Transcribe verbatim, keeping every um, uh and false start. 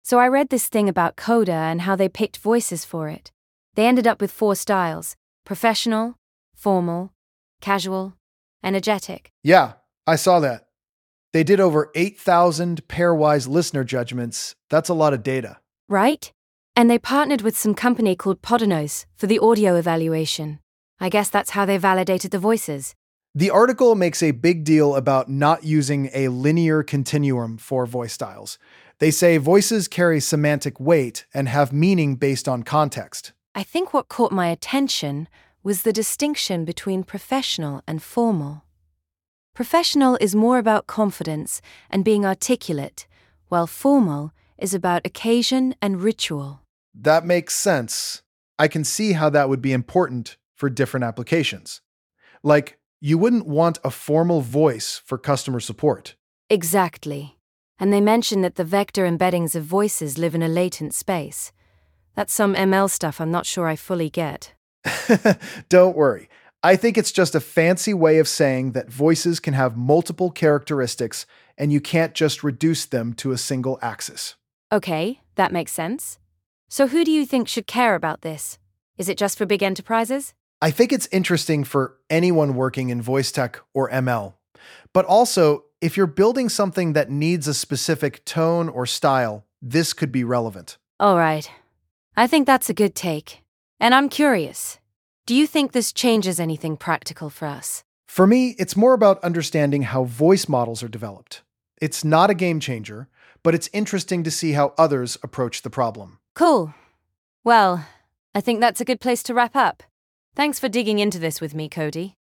So I read this thing about Coda and how they picked voices for it. They ended up with four styles: professional, formal, casual, energetic. Yeah, I saw that. They did over eight thousand pairwise listener judgments. That's a lot of data. Right? And they partnered with some company called Podonos for the audio evaluation. I guess that's how they validated the voices. The article makes a big deal about not using a linear continuum for voice styles. They say voices carry semantic weight and have meaning based on context. I think what caught my attention was the distinction between professional and formal. Professional is more about confidence and being articulate, while formal is about occasion and ritual. That makes sense. I can see how that would be important for different applications. Like, you wouldn't want a formal voice for customer support. Exactly. And they mention that the vector embeddings of voices live in a latent space. That's some M L stuff I'm not sure I fully get. Don't worry. I think it's just a fancy way of saying that voices can have multiple characteristics and you can't just reduce them to a single axis. Okay, that makes sense. So who do you think should care about this? Is it just for big enterprises? I think it's interesting for anyone working in voice tech or M L. But also, if you're building something that needs a specific tone or style, this could be relevant. All right. I think that's a good take. And I'm curious. Do you think this changes anything practical for us? For me, it's more about understanding how voice models are developed. It's not a game changer, but it's interesting to see how others approach the problem. Cool. Well, I think that's a good place to wrap up. Thanks for digging into this with me, Cody.